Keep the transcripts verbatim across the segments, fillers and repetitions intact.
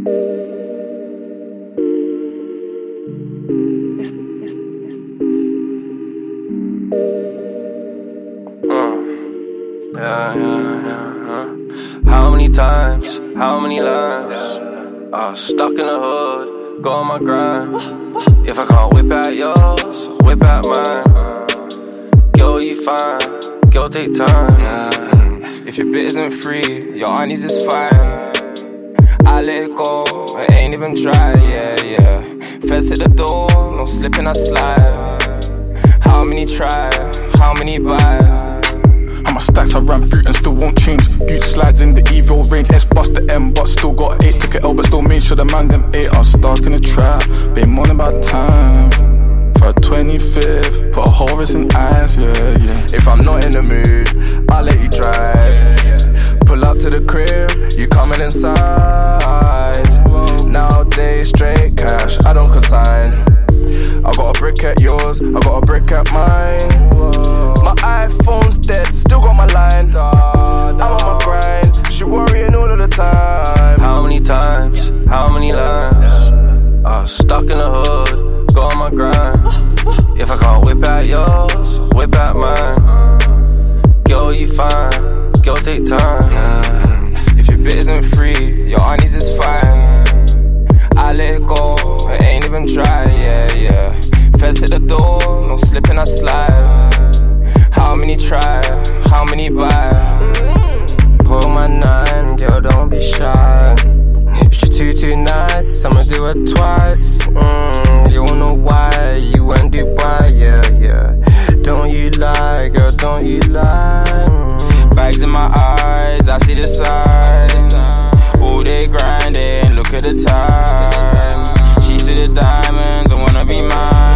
Yeah, yeah, yeah, uh. How many times, how many lines I was stuck in the hood, go on my grind. If I can't whip out yours, whip out mine. Girl, you fine, girl, take time, yeah. If your bit isn't free, your honeys is fine. I let it go, I ain't even try, yeah, yeah. Feds hit the door, no slipping, I slide. How many try, how many buy? My stacks I ran through and still won't change. Gooch slides in the Evo range. S bust the M but still got eight. Took it L but still made sure the man them eight. I was stuck in the trap, been moaning about time. For a twenty-fifth, put a whole wrist in eyes, yeah, yeah. If I'm not in the mood, I'll let you drive. Pull up to the crib, you coming inside. Nowadays straight cash, I don't consign. I got a brick at yours, I got a brick at mine. My iPhone's dead, still got my line. I'm on my grind, she worrying all of the time. How many times, how many lines I was stuck in the hood, go on my grind. If I can't whip out yours, whip out mine. Girl, you fine, girl, take time, yeah. If your bit isn't free, your honeys is fine. I let it go, I ain't even try, yeah, yeah. Feds hit the door, no slipping, I slide. How many try, how many buy? Pull my nine, girl, don't be shy. If you're too, too nice, I'ma do it twice. Mm, you don't know why, you went Dubai, yeah, yeah. Don't you lie, girl, don't you lie. Mm. Bags in my eyes, I see the signs. All day grinding, look at the time. She see the diamonds, I wanna be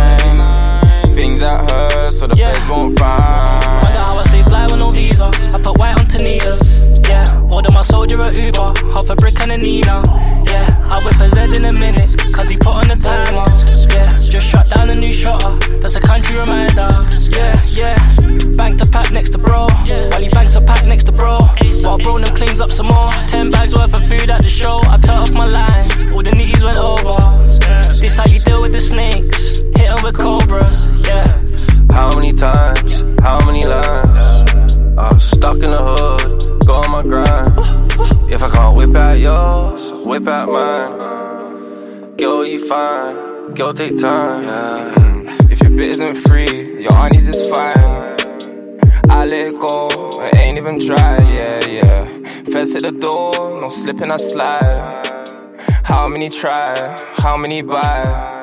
mine. Things at her, so the yeah. Feds won't find. Wonder how I stay fly with no visa. I put white on Tanitas, yeah. Order my soldier a Uber, half a brick and a Nina, yeah. I whip a Z in a minute, cause he put on the timer, yeah. Just shut down a new shutter, that's a country reminder, yeah, yeah. Bank to pack next to bro, while he banks a pack next to bro. While bro them cleans up some more. Ten bags worth of food at the show, I cut off my line, all the nitties went over. This how you deal with the snakes, hit them with cobras, yeah. How many times, how many lines I was stuck in the hood, go on my grind. If I can't whip out yours, whip out mine. Girl, you fine, girl, take time, yeah. If your bit isn't free, your honeys is fine. I let it go, I ain't even try, yeah, yeah. Feds hit the door, no slipping, I slide. How many try, how many buy?